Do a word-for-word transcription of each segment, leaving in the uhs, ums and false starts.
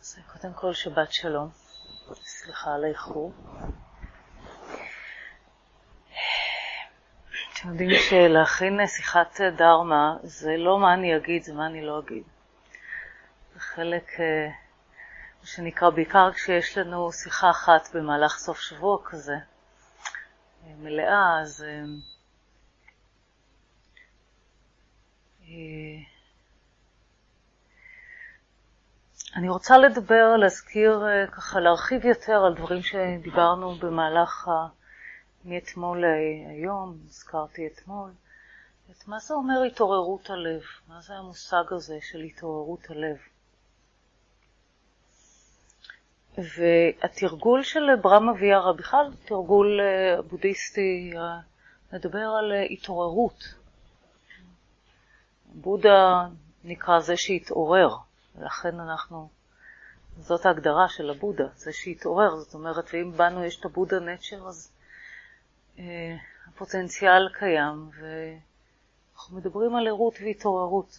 אז קודם כל שבת שלום, סליחה על האיחור. אתם יודעים שלהכין שיחת דרמה זה לא מה אני אגיד, זה מה אני לא אגיד. זה חלק שנקרא בעיקר כשיש לנו שיחה אחת במהלך סוף שבוע כזה, מלאה, אז אני רוצה לדבר, להזכיר, ככה להרחיב יותר על דברים שדיברנו במהלך ה... מאתמול היום, הזכרתי אתמול, את מה זה אומר התעוררות הלב, מה זה המושג הזה של התעוררות הלב. והתרגול של ברמה ויארה, בכלל תרגול בודהיסטי, מדבר על התעוררות. בודה נקרא זה שהתעורר, ולכן אנחנו, זאת ההגדרה של הבודה, זה שהתעורר, זאת אומרת, ואם בנו יש את הבודה נצ'ר, אז uh, הפוטנציאל קיים, ואנחנו מדברים על ערות והתעוררות.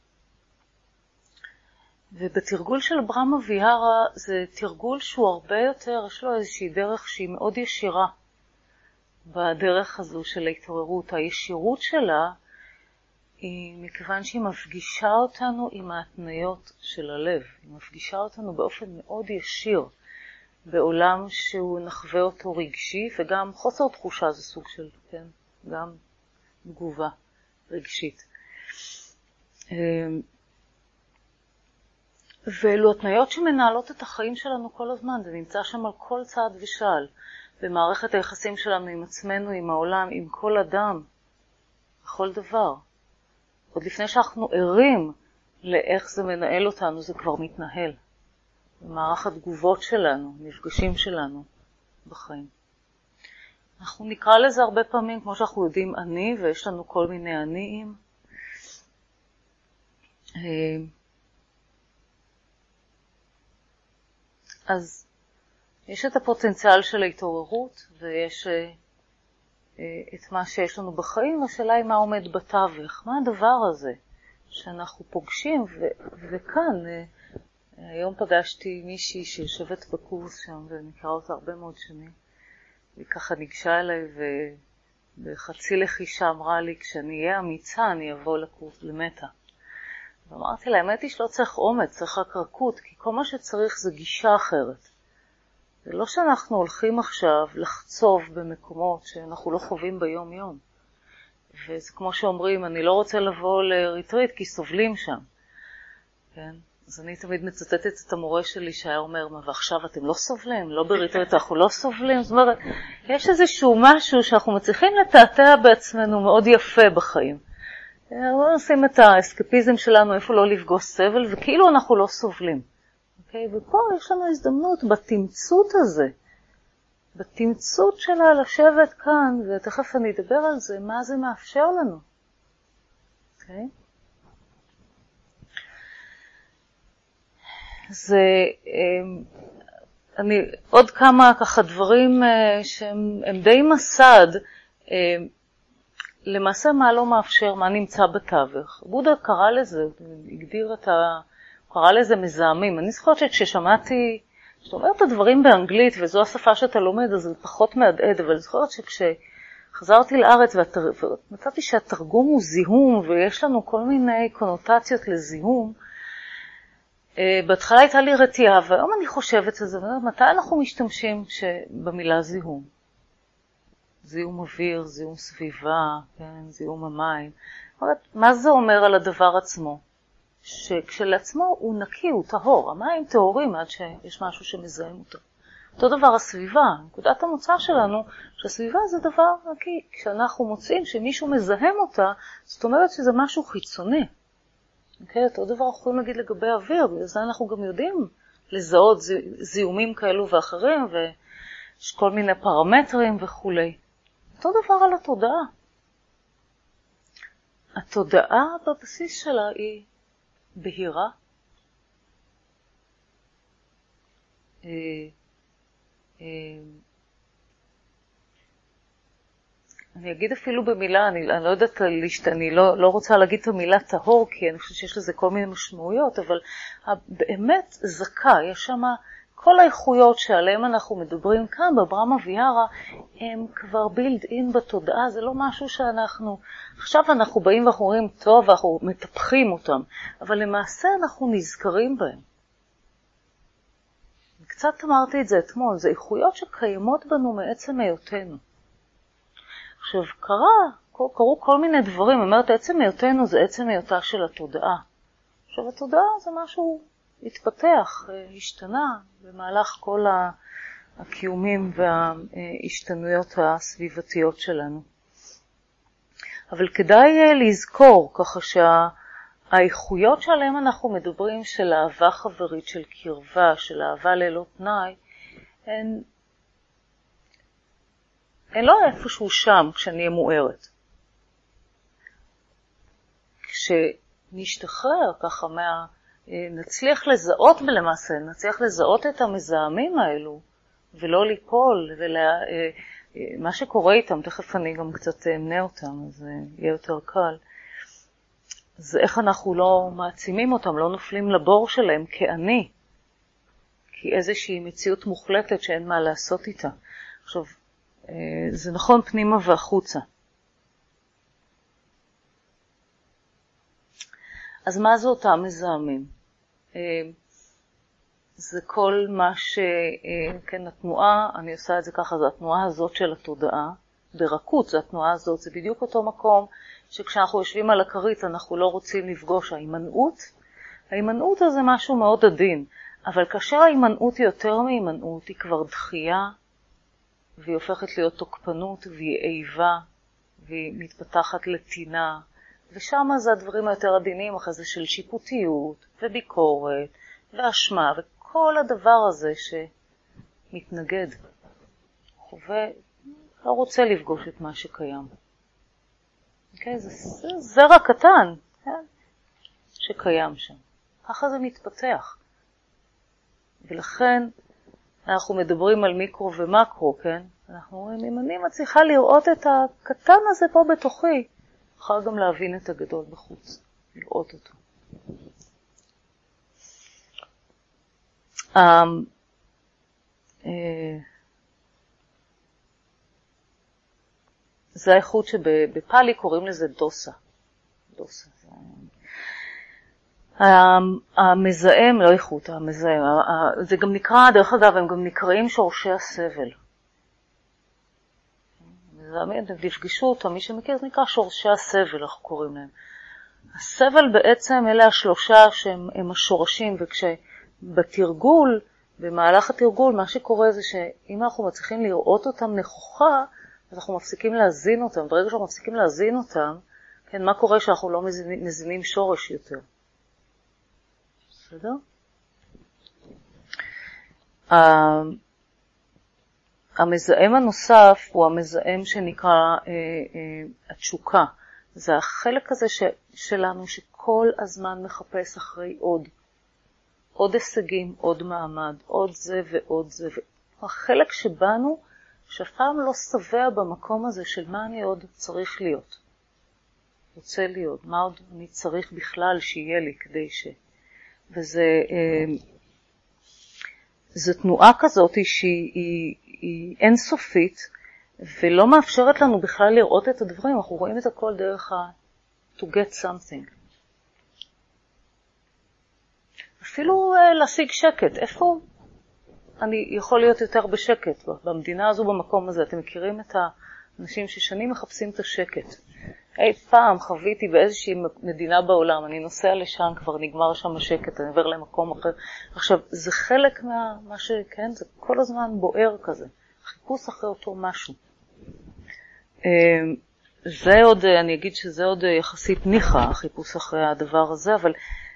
ובתרגול של ברמה ויארה, זה תרגול שהוא הרבה יותר, יש לו איזושהי דרך שהיא מאוד ישירה, בדרך הזו של ההתעוררות. הישירות שלה, היא מכיוון שהיא מפגישה אותנו עם ההתניות של הלב. היא מפגישה אותנו באופן מאוד ישיר, בעולם שהוא נחווה אותו רגשי, וגם חוסר תחושה זה סוג של, כן, גם תגובה רגשית. ואלו התניות שמנהלות את החיים שלנו כל הזמן, זה נמצא שם על כל צעד ושעל, במערכת היחסים שלנו עם עצמנו, עם העולם, עם כל אדם, בכל דבר. עוד לפני שאנחנו ערים לאיך זה מנהל אותנו, זה כבר מתנהל. במערך התגובות שלנו, מפגשים שלנו בחיים. אנחנו נקרא לזה הרבה פעמים, כמו שאנחנו יודעים, אני, ויש לנו כל מיני עניים. אז יש את הפוטנציאל של ההתעוררות, ויש את מה שיש לנו בחיים, השאלה היא מה עומד בתווך, מה הדבר הזה שאנחנו פוגשים, ו- וכאן, היום פגשתי מישהי שיושבת בקורס שם, ונקרא אותה הרבה מאוד שנים, והיא ככה ניגשה אליי, ובחצי לחישה אמרה לי, כשאני אהיה אמיצה, אני אבוא לקורס למטה. ואמרתי לה, האמת היא שלא צריך אומץ, צריך רק רכות, כי כל מה שצריך זה גישה אחרת. זה לא שאנחנו הולכים עכשיו לחצוב במקומות שאנחנו לא חווים ביום יום. וזה כמו שאומרים, אני לא רוצה לבוא לריטריט כי סובלים שם. כן? אז אני תמיד מצטטת את המורה שלי שהיה אומר, מה ועכשיו אתם לא סובלים? לא בריטריט אנחנו לא סובלים? זאת אומרת, יש איזשהו משהו שאנחנו מצליחים לתעתע בעצמנו מאוד יפה בחיים. לא נשים את האסקפיזם שלנו איפה לא לפגוש סבל, וכאילו אנחנו לא סובלים. Okay, ופה יש לנו הזדמנות בתמצות הזה, בתמצות שלה לשבת כאן, ותכף אני אדבר על זה, מה זה מאפשר לנו. Okay? זה, אני, עוד כמה ככה דברים שהם די מסד, למעשה מה לא מאפשר, מה נמצא בתווך. בודה קרא לזה, הגדיר את ה... קרא לזה מזהמים. אני זוכרת שכששמעתי, שאתה אומר את הדברים באנגלית, וזו השפה שאתה לומד, אז זה פחות מהדהד, אבל אני זוכרת שכשחזרתי לארץ, ומצאתי שהתרגום הוא זיהום, ויש לנו כל מיני קונוטציות לזיהום, בהתחלה הייתה לי רתיעה, והיום אני חושבת על זה, מתי אנחנו משתמשים במילה זיהום? זיהום אוויר, זיהום סביבה, כן, זיהום המים. מה זה אומר על הדבר עצמו? שכשלעצמו הוא נקי, הוא טהור. המים טהורים עד שיש משהו שמזהם אותו. אותו דבר הסביבה, נקודת המוצא שלנו, שהסביבה זה דבר נקי. כשאנחנו מוצאים שמישהו מזהם אותה, זאת אומרת שזה משהו חיצוני. Okay, אותו דבר אנחנו יכולים להגיד לגבי האוויר, בגלל זה אנחנו גם יודעים לזהות זיהומים כאלו ואחרים, ויש כל מיני פרמטרים וכו'. אותו דבר על התודעה. התודעה בבסיס שלה היא בהירה, אני אגיד אפילו במילה, אני, אני לא יודעת, אני לא, לא רוצה להגיד את המילה טהור, כי אני חושבת שיש לזה כל מיני משמעויות, אבל באמת זכה, יש שם כל האיכויות שעליהן אנחנו מדברים כאן בברמה ויארה, הם כבר בילד אין בתודעה, זה לא משהו שאנחנו, עכשיו אנחנו באים ואנחנו אומרים טוב, ואנחנו מטפחים אותם, אבל למעשה אנחנו נזכרים בהם. קצת אמרתי את זה אתמול, זה איכויות שקיימות בנו מעצם היותנו. עכשיו, קרה, קרו כל מיני דברים, אומרת, עצם היותנו זה עצם היותה של התודעה. עכשיו, התודעה זה משהו התפתח, השתנה במהלך כל הקיומים וההשתנויות הסביבתיות שלנו. אבל כדאי לזכור, ככה שהאיכויות שעליהן אנחנו מדברים, של אהבה חברית, של קרבה, של אהבה ללא תנאי, הן הן לא איפשהו שם כשאני אהיה מוארת. כשנשתחרר ככה מה... נצליח לזהות למעשה, נצליח לזהות את המזהמים האלו, ולא ליפול, ומה שקורה איתם, תכף אני גם קצת אמנה אותם, אז יהיה יותר קל. זה איך אנחנו לא מעצימים אותם, לא נופלים לבור שלהם כאני, כי איזושהי מציאות מוחלטת שאין מה לעשות איתה. עכשיו, זה נכון פנימה והחוצה. אז מה זה אותם מזהמים? זה כל מה ש... כן, התנועה, אני עושה את זה ככה, זה התנועה הזאת של התודעה, ברכות, זה התנועה הזאת, זה בדיוק אותו מקום שכשאנחנו יושבים על הכרית אנחנו לא רוצים לפגוש. ההימנעות, ההימנעות זה משהו מאוד עדין, אבל כאשר ההימנעות היא יותר מהימנעות, היא כבר דחייה, והיא הופכת להיות תוקפנות, והיא איבה, והיא מתפתחת לטינה, ושם זה הדברים היותר עדינים, אחרי זה של שיפוטיות, וביקורת, ואשמה, וכל הדבר הזה שמתנגד. חווה, לא רוצה לפגוש את מה שקיים. Okay, זה, זה זרע קטן, כן? שקיים שם. ככה זה מתפתח. ולכן, אנחנו מדברים על מיקרו ומקרו, כן? אנחנו אומרים, אם אני מצליחה לראות את הקטן הזה פה בתוכי, יכולה גם להבין את הגדול בחוץ, לראות אותו. זה האיכות שבפאלי קוראים לזה דוסה. דוסה. המזהם, לא איכות, המזהם, זה גם נקרא, דרך אגב, הם גם נקראים שורשי הסבל. מזהמים, תפגשו אותם, מי שמכיר, זה נקרא שורשי הסבל, אנחנו קוראים להם. הסבל בעצם, אלה השלושה שהם השורשים, וכשבתרגול, במהלך התרגול, מה שקורה זה שאם אנחנו מצליחים לראות אותם נכוחה, אז אנחנו מפסיקים להזין אותם. ברגע שאנחנו מפסיקים להזין אותם, כן, מה קורה שאנחנו לא מזינים, מזינים שורש יותר? בסדר? המזהם הנוסף הוא המזהם שנקרא אה, אה, התשוקה. זה החלק הזה ש, שלנו שכל הזמן מחפש אחרי עוד. עוד הישגים, עוד מעמד, עוד זה ועוד זה. החלק שבנו שפעם לא סבע במקום הזה של מה אני עוד צריך להיות. רוצה להיות, מה עוד אני צריך בכלל שיהיה לי כדי ש... וזה אה, זו תנועה כזאת שהיא היא, היא אינסופית, ולא מאפשרת לנו בכלל לראות את הדברים. אנחנו רואים את הכל דרך ה- to get something. אפילו uh, להשיג שקט. איפה אני יכול להיות יותר בשקט? במדינה הזו, במקום הזה. אתם מכירים את האנשים ששנים מחפשים את השקט. אי פעם חוויתי באיזושהי מדינה בעולם, אני נוסע לשם, כבר נגמר שם השקט, אני עובר למקום אחר. עכשיו, זה חלק מה, מה שכן, זה כל הזמן בוער כזה. חיפוש אחרי אותו משהו. זה עוד, אני אגיד שזה עוד יחסית ניחה, החיפוש אחרי הדבר הזה, אבל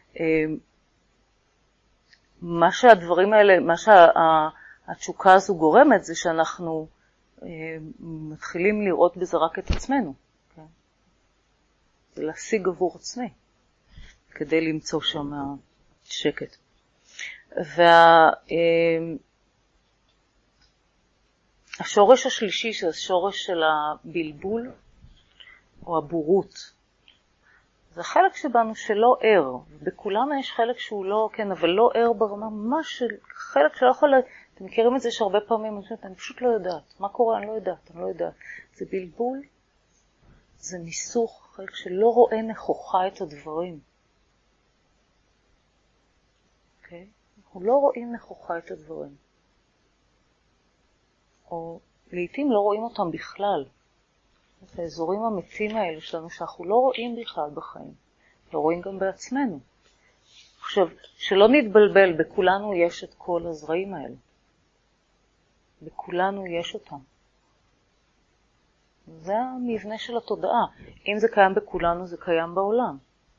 מה שהדברים האלה, מה שהתשוקה הזו גורמת, זה שאנחנו מתחילים לראות בזה רק את עצמנו. כן? זה להשיג עבור עצמי, כדי למצוא שם שקט. וה... השורש השלישי, זה השורש של הבלבול, או הבורות. זה חלק שבנו שלא ער. בכולם יש חלק שהוא לא, כן, אבל לא ער ברמה, ממש של חלק שלא יכול, אתם מכירים את זה שהרבה פעמים, אני, חושבת, אני פשוט לא יודעת. מה קורה? אני לא יודעת, אני לא יודעת. זה בלבול, זה ניסוך, חלק שלא רואה נכוחה את הדברים. אוקיי? אנחנו לא רואים נכוחה את הדברים. או לעתים לא רואים אותם בכלל. את האזורים המתים האלה שלנו שאנחנו לא רואים בכלל בחיים. לא רואים גם בעצמנו. עכשיו, שלא נתבלבל, בכולנו יש את כל הזרעים האלה. בכולנו יש אותם. זה המבנה של התודעה. אם זה קיים בכולנו, זה קיים בעולם.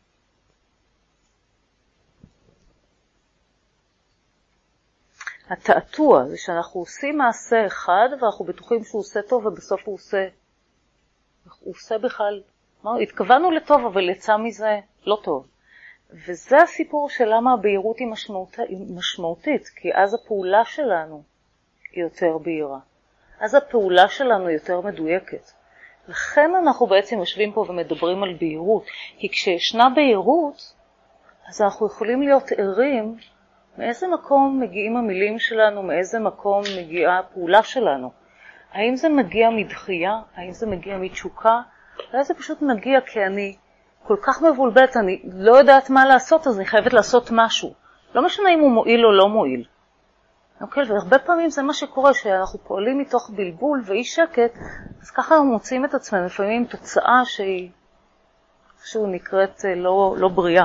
התעתוע זה שאנחנו עושים מעשה אחד, ואנחנו בטוחים שהוא עושה טוב, ובסוף הוא עושה, הוא עושה בכלל, מה, התכוונו לטוב, אבל יצא מזה לא טוב. וזה הסיפור של למה הבהירות היא משמעות, משמעותית, כי אז הפעולה שלנו היא יותר בהירה. אז הפעולה שלנו היא יותר מדויקת. לכן אנחנו בעצם יושבים פה ומדברים על בהירות, כי כשישנה בהירות, אז אנחנו יכולים להיות ערים מאיזה מקום מגיעים המילים שלנו, מאיזה מקום מגיעה הפעולה שלנו. האם זה מגיע מדחייה, האם זה מגיע מתשוקה, אולי זה פשוט מגיע כי אני כל כך מבולבלת, אני לא יודעת מה לעשות, אז אני חייבת לעשות משהו. לא משנה אם הוא מועיל או לא מועיל. אוקיי, והרבה פעמים זה מה שקורה, שאנחנו פועלים מתוך בלבול ואי שקט, אז ככה אנחנו מוצאים את עצמנו, לפעמים תוצאה שהיא, שהוא נקראת לא, לא בריאה.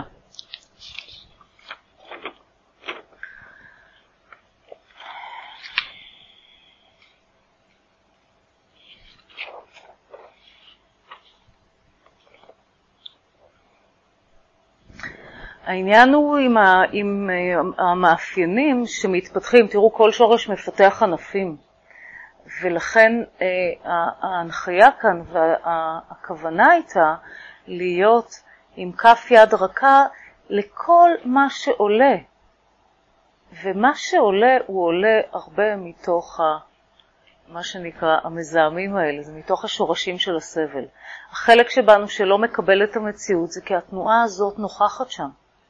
העניין הוא עם, ה, עם המאפיינים שמתפתחים, תראו כל שורש מפתח ענפים, ולכן ההנחיה כאן והכוונה הייתה להיות עם כף יד רכה לכל מה שעולה, ומה שעולה הוא עולה הרבה מתוך ה, מה שנקרא המזהמים האלה, זה מתוך השורשים של הסבל. החלק שבנו שלא מקבל את המציאות זה כי התנועה הזאת נוכחת שם.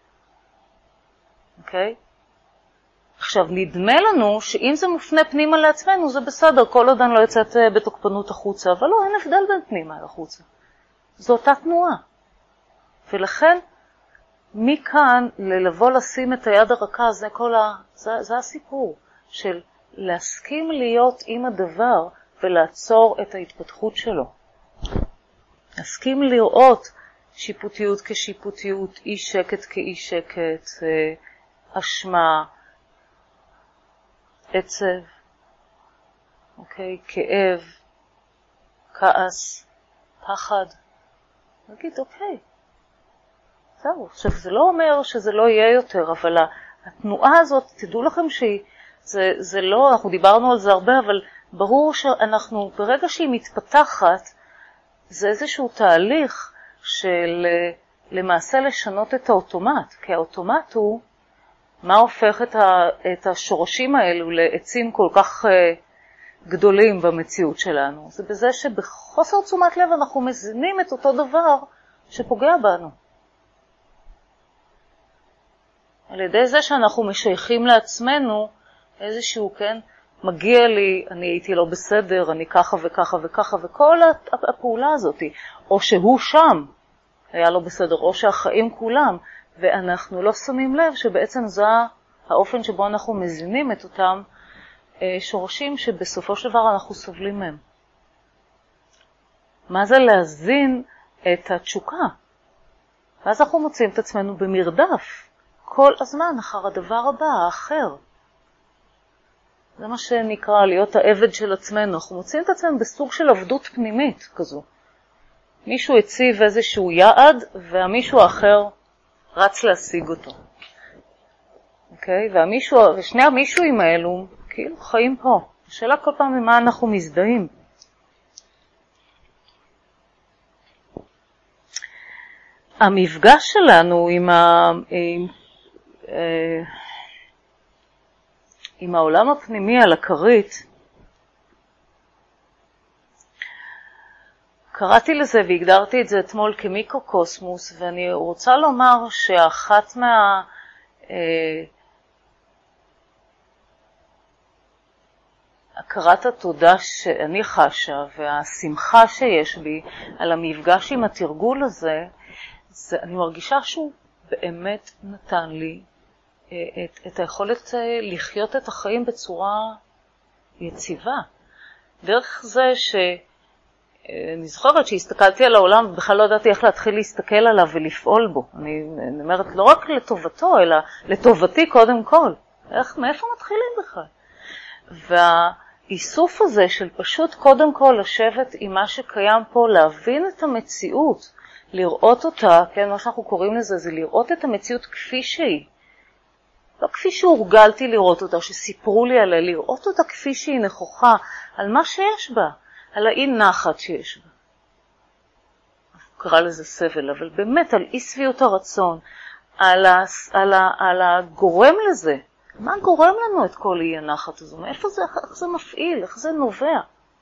אוקיי? עכשיו, נדמה לנו שאם זה מופנה פנימה לעצמנו, זה בסדר, כל עוד אני לא יוצאת בתוקפנות החוצה, אבל לא, אין הבדל בין פנימה לחוצה. זו אותה תנועה. ולכן, מכאן ללבוא לשים את היד הרכה, זה, כל ה... זה, זה הסיפור של להסכים להיות עם הדבר ולעצור את ההתפתחות שלו. להסכים לראות שיפוטיות כשיפוטיות, אי שקט כאי שקט, אשמה, עצב, אוקיי, כאב, כעס, פחד. נגיד, אוקיי, זהו. עכשיו, זה לא אומר שזה לא יהיה יותר, אבל התנועה הזאת, תדעו לכם שהיא, זה, זה לא, אנחנו דיברנו על זה הרבה, אבל ברור שאנחנו, ברגע שהיא מתפתחת, זה איזשהו תהליך של למעשה לשנות את האוטומט, כי האוטומט הוא, מה הופך את, ה, את השורשים האלו לעצים כל כך uh, גדולים במציאות שלנו? זה בזה שבחוסר תשומת לב אנחנו מזינים את אותו דבר שפוגע בנו. על ידי זה שאנחנו משייכים לעצמנו איזשהו, כן, מגיע לי, אני הייתי לא בסדר, אני ככה וככה וככה, וכל הפעולה הזאת, או שהוא שם היה לא בסדר, או שהחיים כולם, ואנחנו לא שמים לב שבעצם זה האופן שבו אנחנו מזינים את אותם שורשים שבסופו של דבר אנחנו סובלים מהם. מה זה להזין את התשוקה? ואז אנחנו מוצאים את עצמנו במרדף כל הזמן אחר הדבר הבא, האחר. זה מה שנקרא להיות העבד של עצמנו. אנחנו מוצאים את עצמנו בסוג של עבדות פנימית כזו. מישהו הציב איזשהו יעד והמישהו האחר רץ להשיג אותו. אוקיי? והמישהו, ושני המישואים האלו כאילו חיים פה. השאלה כל פעם ממה אנחנו מזדהים. המפגש שלנו עם, ה, עם, עם העולם הפנימי על הכרית קראתי לזה והגדרתי את זה אתמול כמיקרוקוסמוס, ואני רוצה לומר שאחת מה... אה, הכרת התודה שאני חשה והשמחה שיש בי על המפגש עם התרגול הזה, זה, אני מרגישה שהוא באמת נתן לי אה, את, את היכולת אה, לחיות את החיים בצורה יציבה. דרך זה ש... אני זוכרת שהסתכלתי על העולם ובכלל לא ידעתי איך להתחיל להסתכל עליו ולפעול בו. אני, אני אומרת, לא רק לטובתו, אלא לטובתי קודם כל. איך, מאיפה מתחילים בכלל? והאיסוף הזה של פשוט קודם כל לשבת עם מה שקיים פה, להבין את המציאות, לראות אותה, כן, מה שאנחנו קוראים לזה, זה לראות את המציאות כפי שהיא. לא כפי שהורגלתי לראות אותה, שסיפרו לי עליה, לראות אותה כפי שהיא נכוחה, על מה שיש בה. על האי נחת שיש בה. קרא לזה סבל, אבל באמת על אי שביעות הרצון, על, ה, על, ה, על הגורם לזה. מה גורם לנו את כל אי הנחת הזו? מאיפה זה, איך זה מפעיל? איך זה נובע?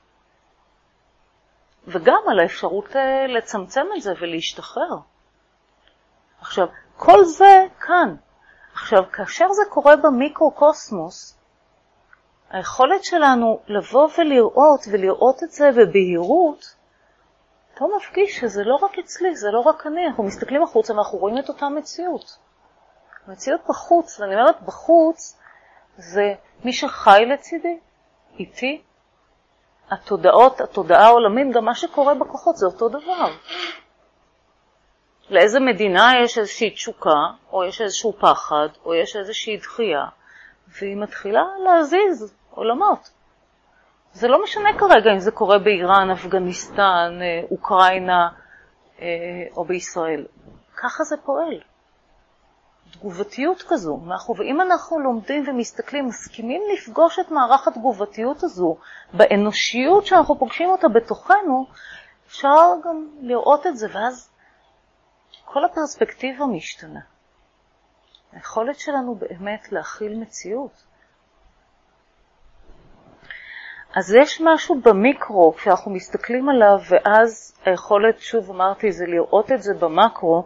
וגם על האפשרות לצמצם את זה ולהשתחרר. עכשיו, כל זה כאן. עכשיו, כאשר זה קורה במיקרוקוסמוס, היכולת שלנו לבוא ולראות, ולראות את זה בבהירות, אתה מפגיש שזה לא רק אצלי, זה לא רק אני, אנחנו מסתכלים החוצה ואנחנו רואים את אותה מציאות. מציאות בחוץ, ואני אומרת בחוץ, זה מי שחי לצידי, איתי, התודעות, התודעה העולמית, גם מה שקורה בכוחות, זה אותו דבר. לאיזה מדינה יש איזושהי תשוקה, או יש איזשהו פחד, או יש איזושהי דחייה, והיא מתחילה להזיז עולמות. זה לא משנה כרגע אם זה קורה באיראן, אפגניסטן, אוקראינה או בישראל. ככה זה פועל. תגובתיות כזו. ואם אנחנו לומדים ומסתכלים, מסכימים לפגוש את מערך התגובתיות הזו באנושיות שאנחנו פוגשים אותה בתוכנו, אפשר גם לראות את זה, ואז כל הפרספקטיבה משתנה. היכולת שלנו באמת להכיל מציאות. אז יש משהו במיקרו, כשאנחנו מסתכלים עליו, ואז היכולת, שוב אמרתי, זה לראות את זה במקרו,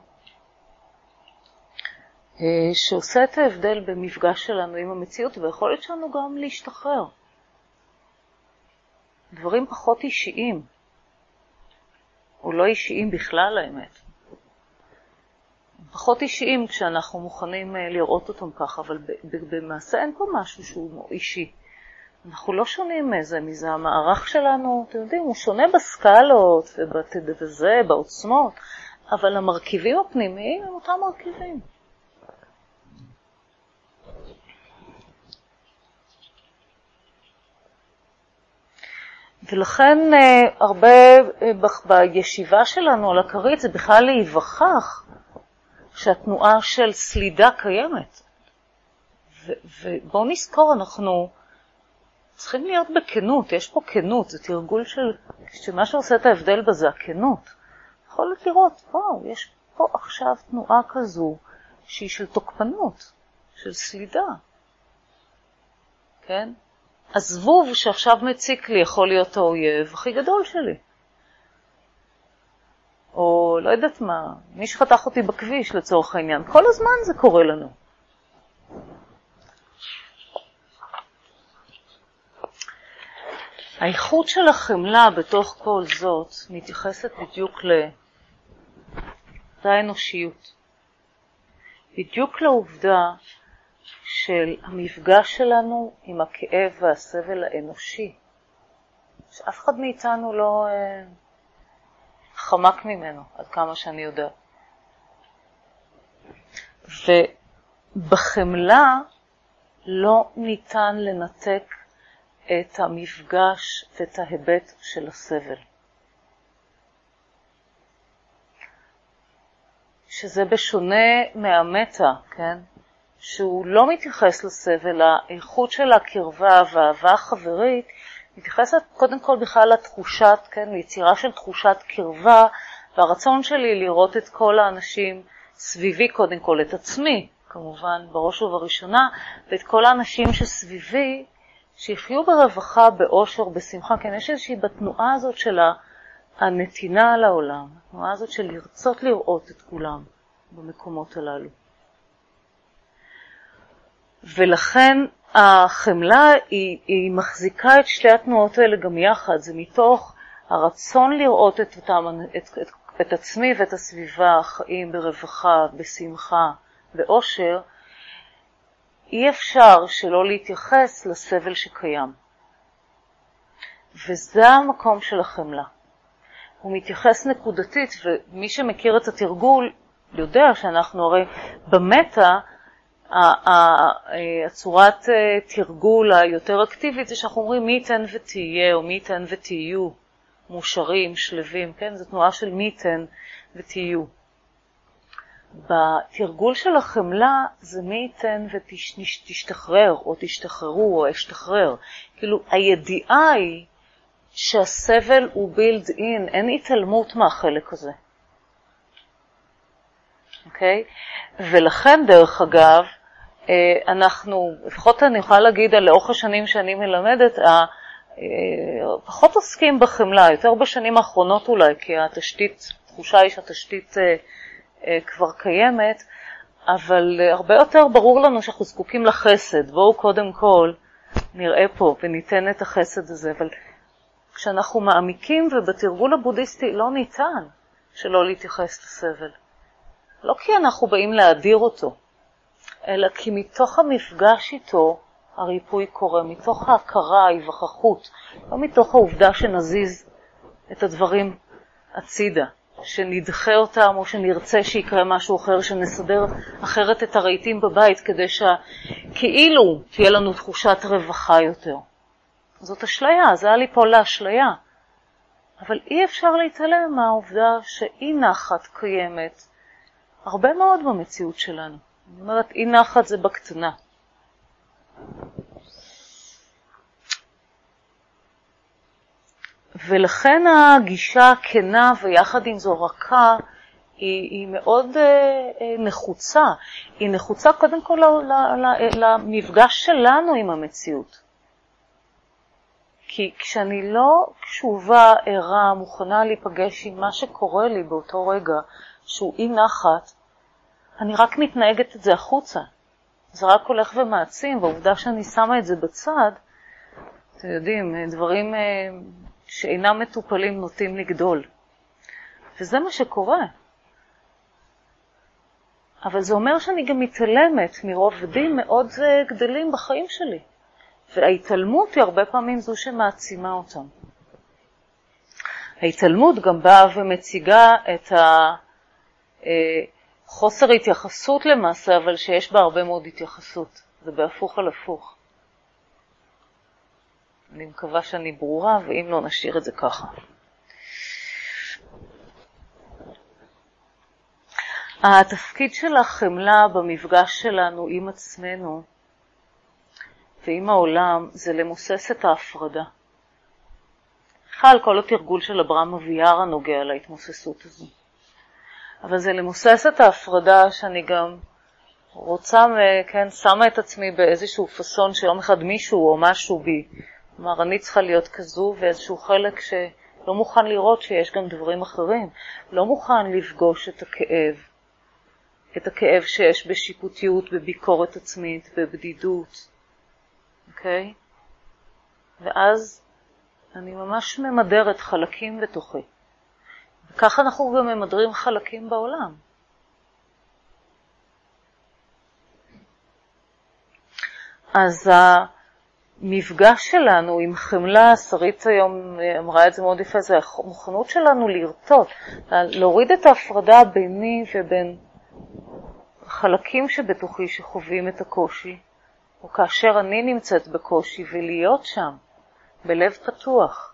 שעושה את ההבדל במפגש שלנו עם המציאות, והיכולת שלנו גם להשתחרר. דברים פחות אישיים, או לא אישיים בכלל האמת. פחות אישיים כשאנחנו מוכנים לראות אותם ככה, אבל במעשה אין פה משהו שהוא אישי. אנחנו לא שונים מזה, מזה המערך שלנו, אתם יודעים, הוא שונה בסקלות ובזה, בעוצמות, אבל המרכיבים הפנימיים הם אותם מרכיבים. ולכן הרבה בישיבה שלנו על הכרית זה בכלל להיווכח שהתנועה של סלידה קיימת. ובואו נזכור, אנחנו צריכים להיות בכנות, יש פה כנות, זה תרגול של, שמה שעושה את ההבדל בזה, הכנות. יכול לראות, וואו, יש פה עכשיו תנועה כזו שהיא של תוקפנות, של סלידה. כן? הזבוב שעכשיו מציק לי יכול להיות האויב הכי גדול שלי. או לא יודעת מה, מי שחתך אותי בכביש לצורך העניין, כל הזמן זה קורה לנו. האיכות של החמלה בתוך כל זאת מתייחסת בדיוק לאנושיות. בדיוק לעובדה של המפגש שלנו עם הכאב והסבל האנושי. שאף אחד מאיתנו לא אה, חמק ממנו, עד כמה שאני יודעת. ובחמלה לא ניתן לנתק את המפגש ואת ההיבט של הסבל. שזה בשונה מהמטה, כן? שהוא לא מתייחס לסבל, האיכות של הקרבה והאהבה החברית מתייחסת קודם כל בכלל לתחושת, כן? ליצירה של תחושת קרבה, והרצון שלי לראות את כל האנשים סביבי, קודם כל את עצמי, כמובן בראש ובראשונה, ואת כל האנשים שסביבי, שיחיו ברווחה, באושר, בשמחה, כן, יש איזושהי בתנועה הזאת של הנתינה על העולם, התנועה הזאת של לרצות לראות את כולם במקומות הללו. ולכן החמלה היא, היא מחזיקה את שתי התנועות האלה גם יחד, זה מתוך הרצון לראות את, אותם, את, את, את עצמי ואת הסביבה, חיים ברווחה, בשמחה, באושר, אי אפשר שלא להתייחס לסבל שקיים. וזה המקום של החמלה. הוא מתייחס נקודתית, ומי שמכיר את התרגול יודע שאנחנו הרי במטה, הצורת תרגול היותר אקטיבית זה שאנחנו אומרים מי ייתן ותהיה, או מי ייתן ותהיו, מאושרים, שלווים, כן? זו תנועה של מי ייתן ותהיו. בתרגול של החמלה זה מי ייתן ותשתחרר, או תשתחררו, או אשתחרר. כאילו, הידיעה היא שהסבל הוא בילד אין, אין התעלמות מהחלק הזה. אוקיי? ולכן, דרך אגב, אנחנו, לפחות אני יכולה להגיד על לאורך השנים שאני מלמדת, פחות עוסקים בחמלה, יותר בשנים האחרונות אולי, כי התשתית, תחושה היא שהתשתית כבר קיימת, אבל הרבה יותר ברור לנו שאנחנו זקוקים לחסד. בואו קודם כל נראה פה וניתן את החסד הזה, אבל כשאנחנו מעמיקים ובתרגול הבודהיסטי לא ניתן שלא להתייחס לסבל. לא כי אנחנו באים להדיר אותו, אלא כי מתוך המפגש איתו הריפוי קורה, מתוך ההכרה, ההיווכחות, לא מתוך העובדה שנזיז את הדברים הצידה, שנדחה אותם או שנרצה שיקרה משהו אחר, שנסדר אחרת את הרהיטים בבית כדי שכאילו תהיה לנו תחושת רווחה יותר. זאת אשליה, זה היה ליפול לאשליה. אבל אי אפשר להתעלם מהעובדה שאי נחת קיימת הרבה מאוד במציאות שלנו. זאת אומרת, אי נחת זה בקטנה. ולכן הגישה הכנה ויחד עם זו רכה היא, היא מאוד אה, נחוצה. היא נחוצה קודם כל למפגש שלנו עם המציאות. כי כשאני לא קשובה, ערה, מוכנה להיפגש עם מה שקורה לי באותו רגע, שהוא אי נחת, אני רק מתנהגת את זה החוצה. זה רק הולך ומעצים, והעובדה שאני שמה את זה בצד, אתם יודעים, דברים שאינם מטופלים נוטים לגדול. וזה מה שקורה. אבל זה אומר שאני גם מתעלמת מרובדים מאוד גדלים בחיים שלי. וההתעלמות היא הרבה פעמים זו שמעצימה אותם. ההתעלמות גם באה ומציגה את החוסר התייחסות למעשה, אבל שיש בה הרבה מאוד התייחסות. זה בהפוך על הפוך. אני מקווה שאני ברורה, ואם לא נשאיר את זה ככה. התפקיד של החמלה במפגש שלנו עם עצמנו ועם העולם זה למוסס את ההפרדה. בכלל כל התרגול של אברהם אביער הנוגע להתמוססות הזו. אבל זה למוסס את ההפרדה שאני גם רוצה, כן, שמה את עצמי באיזשהו פסון שיום אחד מישהו או משהו בי. כלומר, אני צריכה להיות כזו ואיזשהו חלק שלא מוכן לראות שיש גם דברים אחרים. לא מוכן לפגוש את הכאב. את הכאב שיש בשיפוטיות, בביקורת עצמית, בבדידות. אוקיי? ואז אני ממש ממדרת חלקים בתוכי. וככה אנחנו גם ממדרים חלקים בעולם. אז המפגש שלנו עם חמלה, שרית היום אמרה את זה מאוד יפה, זה המוכנות שלנו לרטוט, להוריד את ההפרדה ביני ובין חלקים שבתוכי שחווים את הקושי, או כאשר אני נמצאת בקושי, ולהיות שם, בלב פתוח.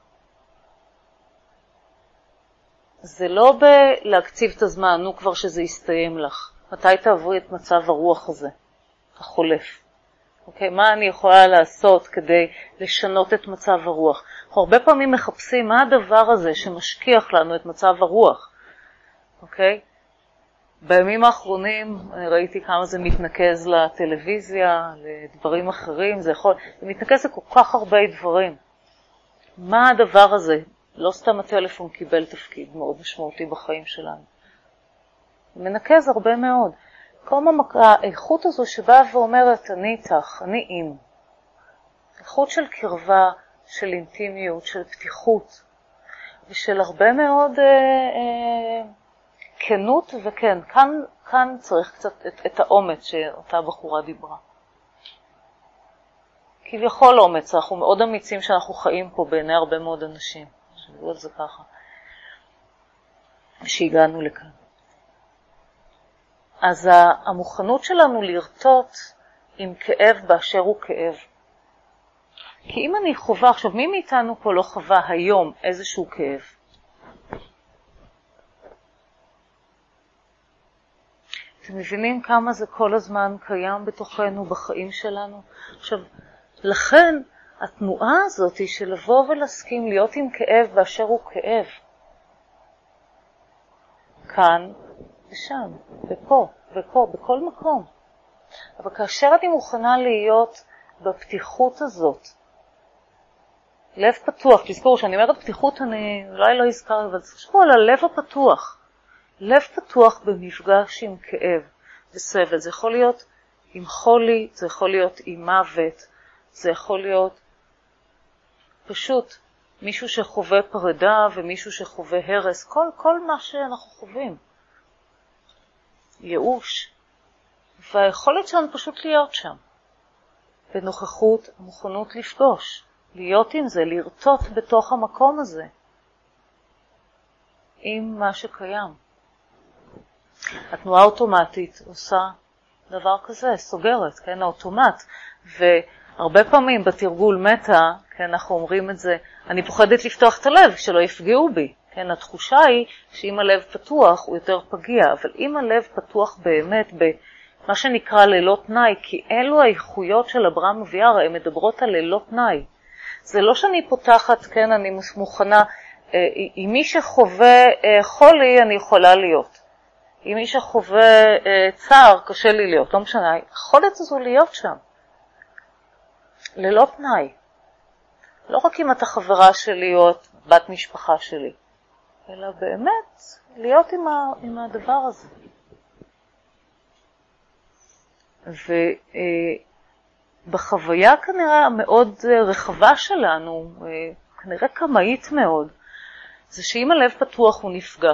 זה לא בלהקציב את הזמן, נו כבר שזה יסתיים לך. מתי תעברי את מצב הרוח הזה, החולף? אוקיי, מה אני יכולה לעשות כדי לשנות את מצב הרוח? אנחנו הרבה פעמים מחפשים מה הדבר הזה שמשכיח לנו את מצב הרוח. אוקיי? בימים האחרונים אני ראיתי כמה זה מתנקז לטלוויזיה, לדברים אחרים, זה יכול, זה מתנקז לכל כך הרבה דברים. מה הדבר הזה לא סתם הטלפון קיבל תפקיד מאוד משמעותי בחיים שלנו. הוא מנקז הרבה מאוד. כל האיכות הזו שבאה ואומרת, אני איתך, אני עם. איכות של קרבה, של אינטימיות, של פתיחות, ושל הרבה מאוד אה, אה, כנות, וכן, כאן, כאן צריך קצת את, את האומץ שאותה בחורה דיברה. כביכול אומץ, אנחנו מאוד אמיצים שאנחנו חיים פה בעיני הרבה מאוד אנשים. שבו על זה ככה. שהגענו לכאן. אז המוכנות שלנו לרטוט עם כאב באשר הוא כאב. כי אם אני חווה, עכשיו מי מאיתנו פה לא חווה היום איזשהו כאב? אתם מבינים כמה זה כל הזמן קיים בתוכנו, בחיים שלנו? עכשיו, לכן התנועה הזאת היא של לבוא ולהסכים להיות עם כאב באשר הוא כאב. כאן ושם, ופה, ופה, בכל מקום. אבל כאשר אני מוכנה להיות בפתיחות הזאת, לב פתוח, תזכורו שאני אומרת פתיחות, אני אולי לא אזכר, אבל תזכרו על הלב הפתוח. לב פתוח במפגש עם כאב וסבל. זה יכול להיות עם חולי, זה יכול להיות עם מוות, זה יכול להיות פשוט מישהו שחווה פרידה ומישהו שחווה הרס, כל, כל מה שאנחנו חווים. ייאוש. והיכולת שלנו פשוט להיות שם. בנוכחות, המוכנות לפגוש. להיות עם זה, לרטוט בתוך המקום הזה. עם מה שקיים. התנועה האוטומטית עושה דבר כזה, סוגרת, כן, האוטומט. והרבה פעמים בתרגול מטה, כן, אנחנו אומרים את זה, אני פוחדת לפתוח את הלב, שלא יפגעו בי. כן, התחושה היא שאם הלב פתוח הוא יותר פגיע, אבל אם הלב פתוח באמת במה שנקרא ללא תנאי, כי אלו האיכויות של אברהם אביער, הן מדברות על ללא תנאי. זה לא שאני פותחת, כן, אני מוכנה, עם מי שחווה חולי אני יכולה להיות. עם מי שחווה צער קשה לי להיות, לא משנה, היכולת הזו להיות שם. ללא תנאי. לא רק אם אתה חברה שלי או את בת משפחה שלי, אלא באמת להיות עם, ה, עם הדבר הזה. ובחוויה כנראה המאוד רחבה שלנו, כנראה קמאית מאוד, זה שאם הלב פתוח הוא נפגע.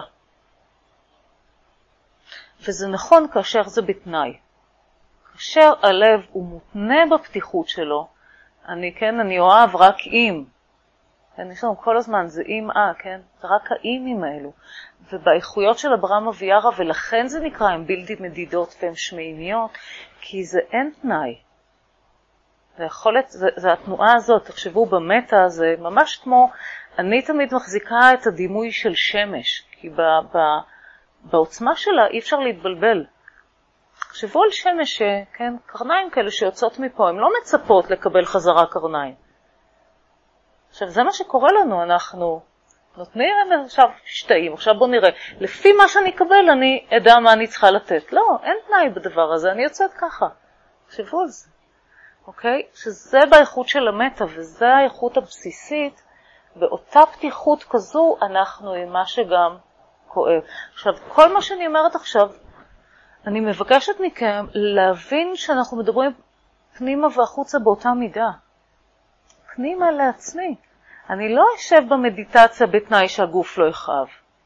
וזה נכון כאשר זה בתנאי. כאשר הלב הוא מותנה בפתיחות שלו, אני, כן, אני אוהב רק אם. כן, יש לנו כל הזמן, זה אם אה, כן? זה רק האימים האלו. ובאיכויות של אברהם אביער, ולכן זה נקרא, הם בלתי מדידות והן שמימיות, כי זה אין תנאי. זה יכולת, זה, זה התנועה הזאת, תחשבו במטה, זה ממש כמו, אני תמיד מחזיקה את הדימוי של שמש, כי ב, ב, בעוצמה שלה אי אפשר להתבלבל. תחשבו על שמש, כן, קרניים כאלה שיוצאות מפה, הן לא מצפות לקבל חזרה קרניים. עכשיו, זה מה שקורה לנו, אנחנו נותנים עכשיו שתאים, עכשיו בואו נראה, לפי מה שאני אקבל אני אדע מה אני צריכה לתת. לא, אין תנאי בדבר הזה, אני יוצאת ככה. תחשבו על זה, אוקיי? שזה באיכות של המטה, וזה האיכות הבסיסית, באותה פתיחות כזו אנחנו עם מה שגם כואב. עכשיו, כל מה שאני אומרת עכשיו, אני מבקשת מכם להבין שאנחנו מדברים פנימה והחוצה באותה מידה. פנימה לעצמי. אני לא אשב במדיטציה בתנאי שהגוף לא יכאב.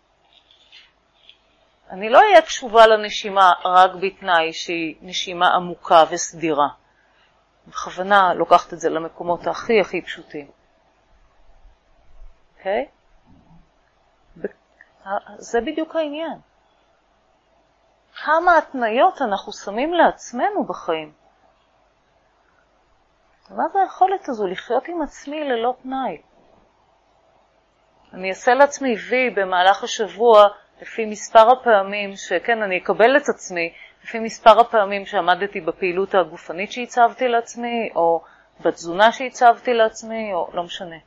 אני לא אהיה קשובה לנשימה רק בתנאי שהיא נשימה עמוקה וסדירה. בכוונה לוקחת את זה למקומות הכי הכי פשוטים. אוקיי? זה בדיוק העניין. כמה התניות אנחנו שמים לעצמנו בחיים. מה זה היכולת הזו לחיות עם עצמי ללא תנאי? אני אעשה לעצמי וי במהלך השבוע לפי מספר הפעמים שכן אני אקבל את עצמי, לפי מספר הפעמים שעמדתי בפעילות הגופנית שהצבתי לעצמי, או בתזונה שהצבתי לעצמי, או לא משנה.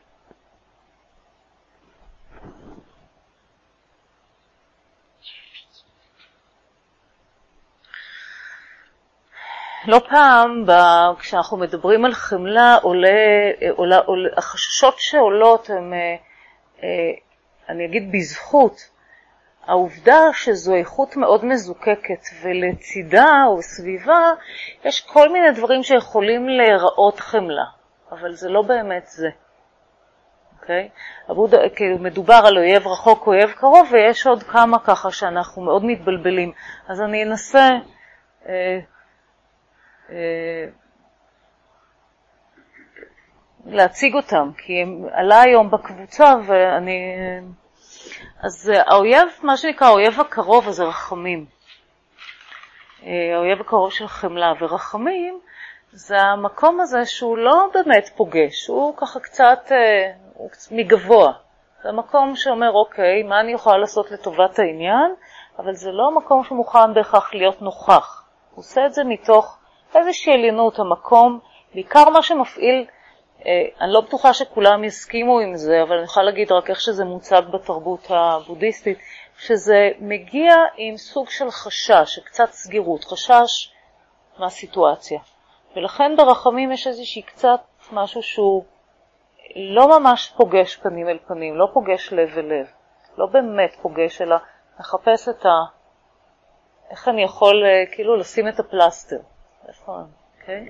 לא פעם, כשאנחנו מדברים על חמלה, עולה, עולה, עולה, החששות שעולות הם אני אגיד בזכות, העובדה שזו איכות מאוד מזוקקת, ולצידה או סביבה יש כל מיני דברים שיכולים להיראות חמלה, אבל זה לא באמת זה. אוקיי? Okay? כאילו מדובר על אויב רחוק, אויב קרוב, ויש עוד כמה ככה שאנחנו מאוד מתבלבלים. אז אני אנסה אה, אה, להציג אותם, כי הם עלה היום בקבוצה, ואני... אז האויב, מה שנקרא, האויב הקרוב, זה רחמים. האויב הקרוב של חמלה ורחמים, זה המקום הזה שהוא לא באמת פוגש, הוא ככה קצת, הוא קצת מגבוה. זה המקום שאומר, אוקיי, מה אני יכולה לעשות לטובת העניין, אבל זה לא מקום שמוכן בהכרח להיות נוכח. הוא עושה את זה מתוך איזושהי עליונות, המקום, בעיקר מה שמפעיל, אני לא בטוחה שכולם יסכימו עם זה, אבל אני יכולה להגיד רק איך שזה מוצג בתרבות הבודהיסטית, שזה מגיע עם סוג של חשש, קצת סגירות, חשש מהסיטואציה. ולכן ברחמים יש איזושהי קצת משהו שהוא לא ממש פוגש פנים אל פנים, לא פוגש לב אל לב, לא באמת פוגש, אלא מחפש את ה... איך אני יכול כאילו לשים את הפלסטר. איפה, אוקיי?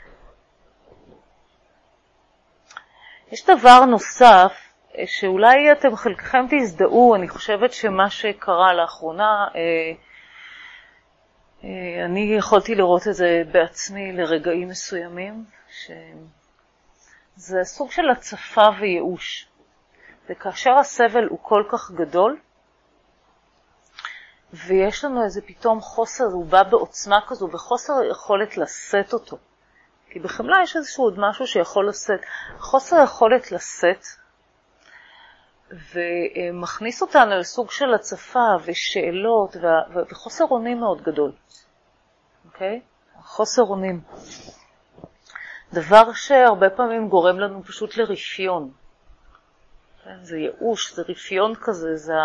יש דבר נוסף שאולי אתם חלקכם תזדהו, אני חושבת שמה שקרה לאחרונה, אני יכולתי לראות את זה בעצמי לרגעים מסוימים, שזה סוג של הצפה וייאוש. וכאשר הסבל הוא כל כך גדול, ויש לנו איזה פתאום חוסר, הוא בא בעוצמה כזו, וחוסר יכולת לשאת אותו. כי בחמלה יש איזשהו עוד משהו שיכול לשאת. חוסר יכולת לשאת, ומכניס אותנו לסוג של הצפה ושאלות, וחוסר אונים מאוד גדול. אוקיי? חוסר אונים. דבר שהרבה פעמים גורם לנו פשוט לרפיון. זה ייאוש, זה רפיון כזה, זה...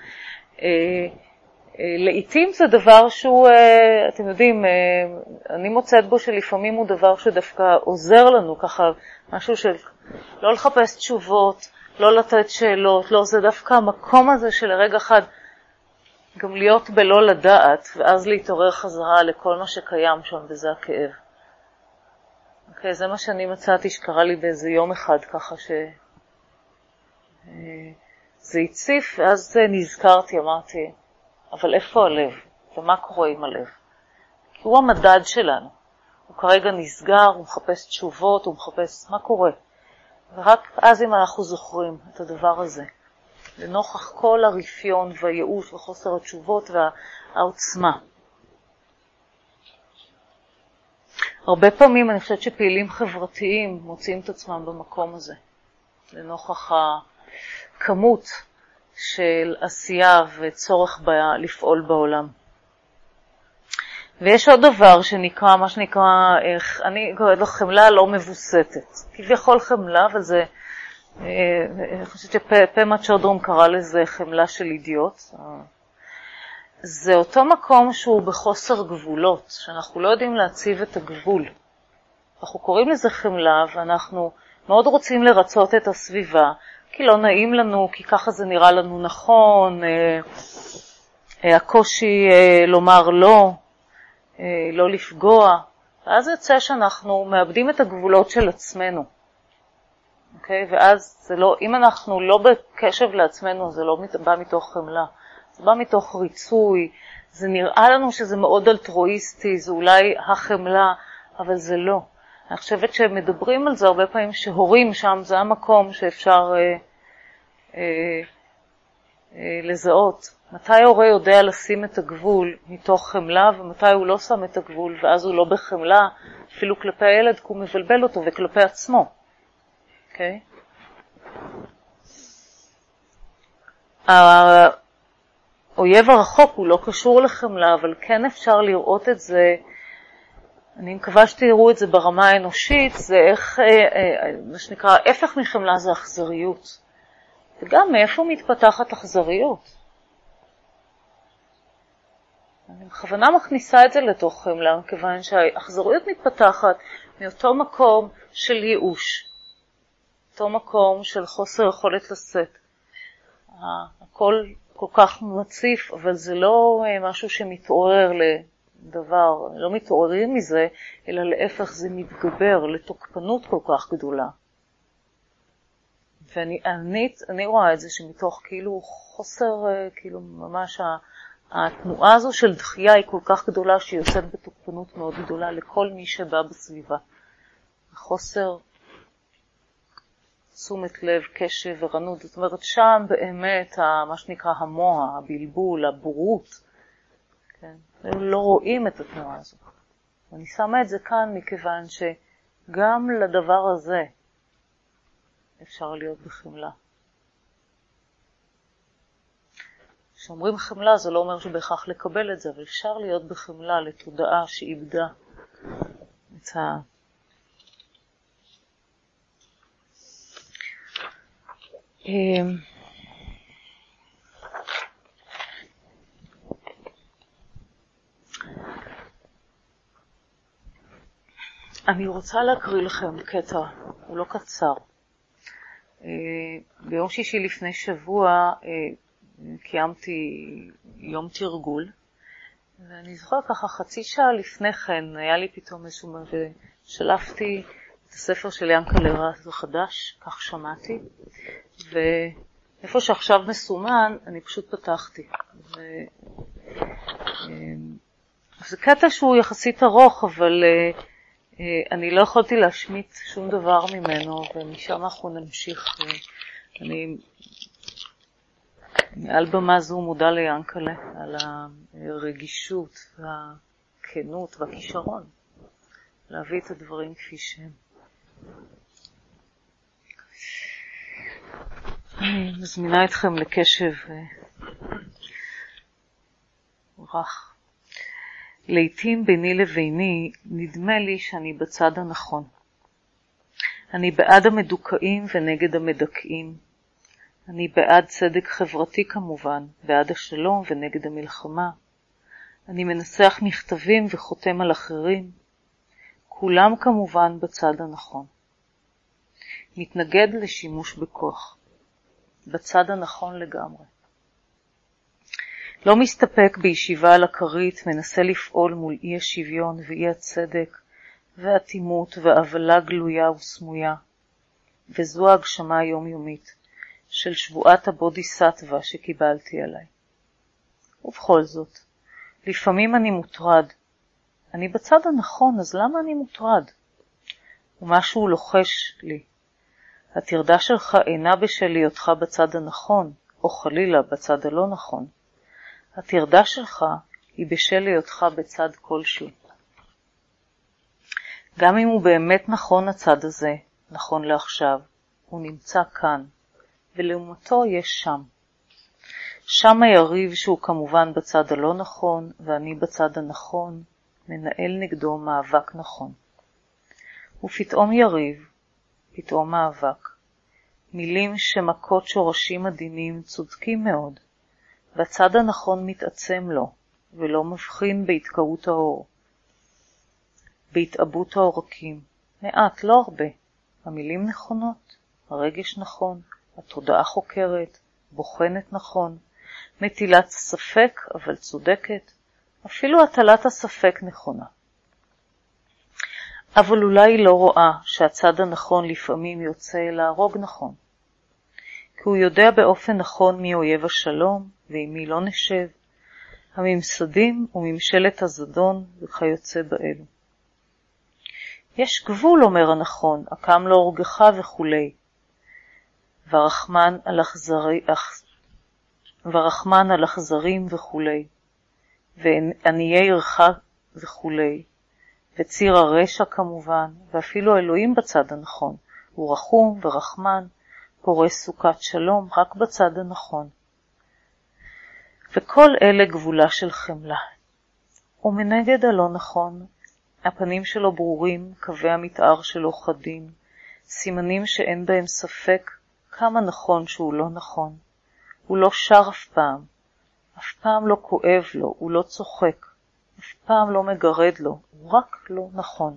לעתים זה דבר שהוא, אתם יודעים, אני מוצאת בו שלפעמים הוא דבר שדווקא עוזר לנו, ככה משהו של לא לחפש תשובות, לא לתת שאלות, לא, זה דווקא המקום הזה של הרגע אחד גם להיות בלא לדעת, ואז להתעורר חזרה לכל מה שקיים שם, וזה הכאב. אוקיי, זה מה שאני מצאתי שקרה לי באיזה יום אחד, ככה ש... זה הציף, ואז נזכרתי, אמרתי, אבל איפה הלב? ומה קורה עם הלב? כי הוא המדד שלנו. הוא כרגע נסגר, הוא מחפש תשובות, הוא מחפש מה קורה. ורק אז אם אנחנו זוכרים את הדבר הזה, לנוכח כל הרפיון והייאוש וחוסר התשובות והעוצמה. הרבה פעמים אני חושבת שפעילים חברתיים מוצאים את עצמם במקום הזה, לנוכח הכמות של עשייה וצורך ב... לפעול בעולם. ויש עוד דבר שנקרא, מה שנקרא, אני קוראת לו חמלה לא מבוסתת. כביכול חמלה, אבל זה, אני חושבת שפמה צ'ודרום קרא לזה חמלה של אידיוט. זה אותו מקום שהוא בחוסר גבולות, שאנחנו לא יודעים להציב את הגבול. אנחנו קוראים לזה חמלה, ואנחנו מאוד רוצים לרצות את הסביבה, כי לא נעים לנו, כי ככה זה נראה לנו נכון, אה, אה, הקושי אה, לומר לא, אה, לא לפגוע, ואז יוצא שאנחנו מאבדים את הגבולות של עצמנו. אוקיי? ואז זה לא, אם אנחנו לא בקשב לעצמנו, זה לא בא מתוך חמלה, זה בא מתוך ריצוי, זה נראה לנו שזה מאוד אלטרואיסטי, זה אולי החמלה, אבל זה לא. אני חושבת שמדברים על זה הרבה פעמים שהורים שם, זה המקום שאפשר אה, אה, אה, לזהות. מתי הורה יודע לשים את הגבול מתוך חמלה, ומתי הוא לא שם את הגבול, ואז הוא לא בחמלה, אפילו כלפי הילד, כי הוא מבלבל אותו, וכלפי עצמו. אוקיי? האויב הרחוק הוא לא קשור לחמלה, אבל כן אפשר לראות את זה, אני מקווה שתראו את זה ברמה האנושית, זה איך, אה, אה, מה שנקרא, הפך מחמלה זה אכזריות. וגם מאיפה מתפתחת אכזריות? אני בכוונה מכניסה את זה לתוך חמלה, כיוון שהאכזריות מתפתחת מאותו מקום של ייאוש, אותו מקום של חוסר יכולת לשאת, הכל כל כך מציף, אבל זה לא משהו שמתעורר לדבר, לא מתעוררים מזה, אלא להפך זה מתגבר לתוקפנות כל כך גדולה. ואני אני, אני רואה את זה שמתוך כאילו חוסר, כאילו ממש התנועה הזו של דחייה היא כל כך גדולה שהיא יוצאת בתוקפנות מאוד גדולה לכל מי שבא בסביבה. חוסר תשומת לב, קשב ורנות, זאת אומרת שם באמת מה שנקרא המוח, הבלבול, הבורות, כן? לא רואים את התנועה הזו. אני שמה את זה כאן מכיוון שגם לדבר הזה אפשר להיות בחמלה. כשאומרים חמלה זה לא אומר שבהכרח לקבל את זה, אבל אפשר להיות בחמלה לתודעה שאיבדה את ה... אני רוצה להקריא לכם קטע, הוא לא קצר. ביום שישי לפני שבוע קיימתי יום תרגול, ואני זוכרת ככה חצי שעה לפני כן, היה לי פתאום איזשהו, ושלפתי את הספר של ינקלה רז החדש, כך שמעתי, ואיפה שעכשיו מסומן, אני פשוט פתחתי. ו... זה קטע שהוא יחסית ארוך, אבל אני לא יכולתי להשמיט שום דבר ממנו, ומשם אנחנו נמשיך. אני מעל במה זו מודע ליאנקלה, על הרגישות והכנות והכישרון, להביא את הדברים כפי שהם. אני מזמינה אתכם לקשב רך. לעתים ביני לביני נדמה לי שאני בצד הנכון. אני בעד המדוכאים ונגד המדכאים. אני בעד צדק חברתי כמובן, בעד השלום ונגד המלחמה. אני מנסח מכתבים וחותם על אחרים. כולם כמובן בצד הנכון. מתנגד לשימוש בכוח. בצד הנכון לגמרי. לא מסתפק בישיבה על הכרית, מנסה לפעול מול אי השוויון ואי הצדק והתימות והעבלה גלויה וסמויה. וזו ההגשמה היומיומית של שבועת הבודיסטווה שקיבלתי עליי. ובכל זאת, לפעמים אני מוטרד. אני בצד הנכון, אז למה אני מוטרד? ומשהו לוחש לי. התרדה שלך אינה בשל היותך בצד הנכון, או חלילה בצד הלא נכון. התרדה שלך היא בשל היותך בצד כלשהו. גם אם הוא באמת נכון הצד הזה, נכון לעכשיו, הוא נמצא כאן, ולעומתו יש שם. שם היריב שהוא כמובן בצד הלא נכון, ואני בצד הנכון, מנהל נגדו מאבק נכון. ופתאום יריב, פתאום מאבק. מילים שמכות שורשים עדינים צודקים מאוד, והצד הנכון מתעצם לו, ולא מבחין בהתקרות האור. בהתאבות העורקים, מעט, לא הרבה. המילים נכונות, הרגש נכון, התודעה חוקרת, בוחנת נכון, מטילת ספק אבל צודקת, אפילו הטלת הספק נכונה. אבל אולי היא לא רואה שהצד הנכון לפעמים יוצא להרוג נכון. כי הוא יודע באופן נכון מי אויב השלום ועם מי לא נשב, הממסדים וממשלת הזדון וכיוצא באלו. יש גבול, אומר הנכון, הקם להורגך וכו'. ורחמן על אכזרי, אח... ורחמן על אכזרים וכו'. ועניי עירך וכו'. וציר הרשע כמובן, ואפילו אלוהים בצד הנכון. הוא רחום ורחמן, פורס סוכת שלום רק בצד הנכון. וכל אלה גבולה של חמלה. ומנגד הלא נכון, הפנים שלו ברורים, קווי המתאר שלו חדים, סימנים שאין בהם ספק כמה נכון שהוא לא נכון. הוא לא שר אף פעם, אף פעם לא כואב לו, הוא לא צוחק, אף פעם לא מגרד לו, הוא רק לא נכון.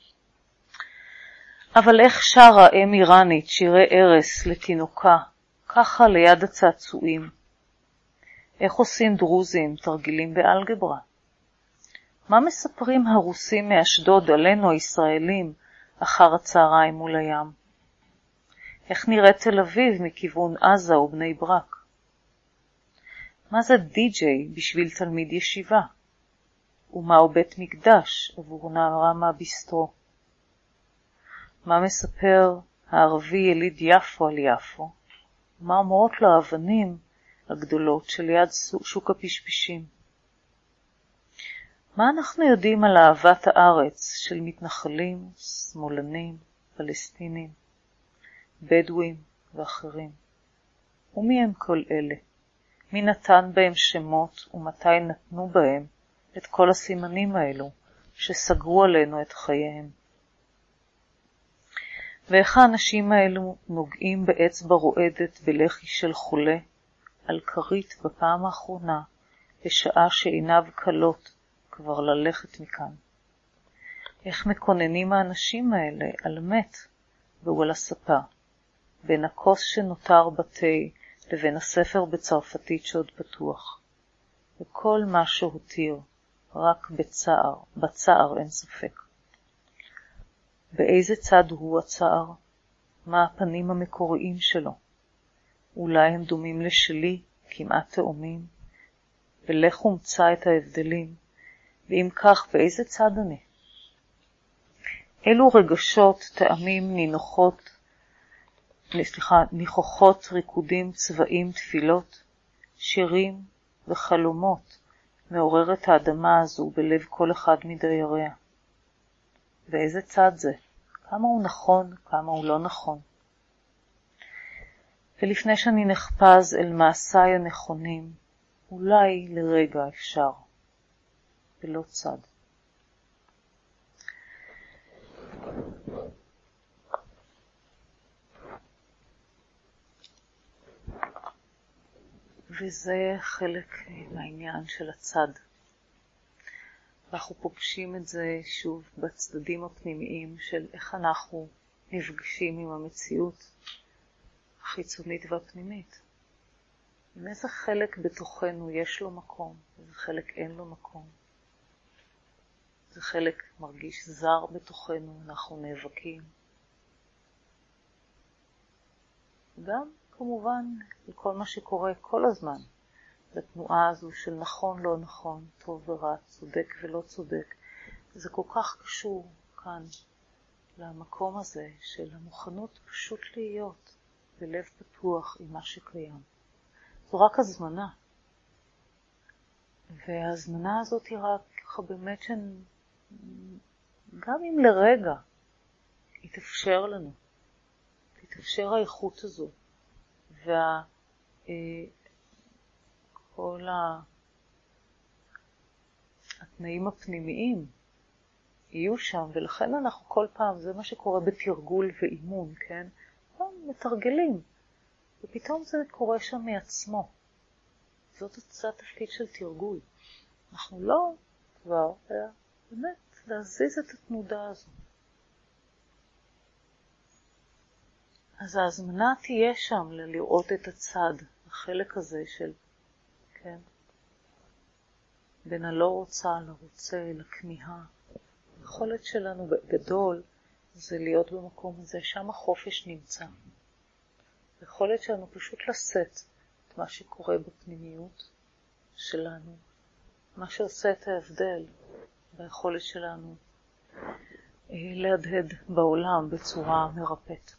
אבל איך שרה אם איראנית שירי ארס לתינוקה, כך ככה ליד הצעצועים. איך עושים דרוזים תרגילים באלגברה? מה מספרים הרוסים מאשדוד עלינו הישראלים אחר הצהריים מול הים? איך נראית תל אביב מכיוון עזה ובני ברק? מה זה די-ג'יי בשביל תלמיד ישיבה? ומהו בית מקדש עבור נערה מהביסטרו? מה מספר הערבי יליד יפו על יפו? ומה אומרות לו האבנים הגדולות שליד שוק הפשפשים? מה אנחנו יודעים על אהבת הארץ של מתנחלים, שמאלנים, פלסטינים, בדואים ואחרים? ומי הם כל אלה? מי נתן בהם שמות ומתי נתנו בהם את כל הסימנים האלו שסגרו עלינו את חייהם? ואיך האנשים האלו נוגעים באצבע רועדת בלחי של חולה על כרית בפעם האחרונה בשעה שעיניו קלות כבר ללכת מכאן? איך מקוננים האנשים האלה על מת והוא על הספה, בין הכוס שנותר בתה לבין הספר בצרפתית שעוד פתוח, וכל מה שהותיר רק בצער, בצער אין ספק. באיזה צד הוא הצער? מה הפנים המקוריים שלו? אולי הם דומים לשלי, כמעט תאומים, ולך ומצא את ההבדלים, ואם כך, באיזה צד אני? אילו רגשות, טעמים, נינוחות, סליחה, ניחוחות, ריקודים, צבעים, תפילות, שירים וחלומות מעוררת האדמה הזו בלב כל אחד מדייריה. באיזה צד זה? כמה הוא נכון, כמה הוא לא נכון. ולפני שאני נחפז אל מעשיי הנכונים, אולי לרגע אפשר, ולא צד. וזה חלק מהעניין של הצד. אנחנו פוגשים את זה שוב בצדדים הפנימיים של איך אנחנו נפגשים עם המציאות החיצונית והפנימית. עם איזה חלק בתוכנו יש לו מקום, איזה חלק אין לו מקום. איזה חלק מרגיש זר בתוכנו, אנחנו נאבקים. גם כמובן לכל מה שקורה כל הזמן, לתנועה הזו של נכון לא נכון, טוב ורע, צודק ולא צודק. זה כל כך קשור כאן למקום הזה של המוכנות פשוט להיות בלב פתוח עם מה שקיים. זו רק הזמנה. וההזמנה הזאת היא רק ככה באמת שגם אם לרגע יתאפשר לנו, תתאפשר האיכות הזו, וה... כל התנאים הפנימיים יהיו שם, ולכן אנחנו כל פעם, זה מה שקורה בתרגול ואימון, כן? מתרגלים, ופתאום זה קורה שם מעצמו. זאת התפקיד של תרגול. אנחנו לא כבר, אלא באמת להזיז את התנודה הזו. אז ההזמנה תהיה שם לראות את הצד, החלק הזה של, כן, בין הלא רוצה, לרוצה, לכמיהה. היכולת שלנו בגדול זה להיות במקום הזה, שם החופש נמצא. היכולת שלנו פשוט לשאת את מה שקורה בפנימיות שלנו, מה שעושה את ההבדל ביכולת שלנו להדהד בעולם בצורה מרפאת.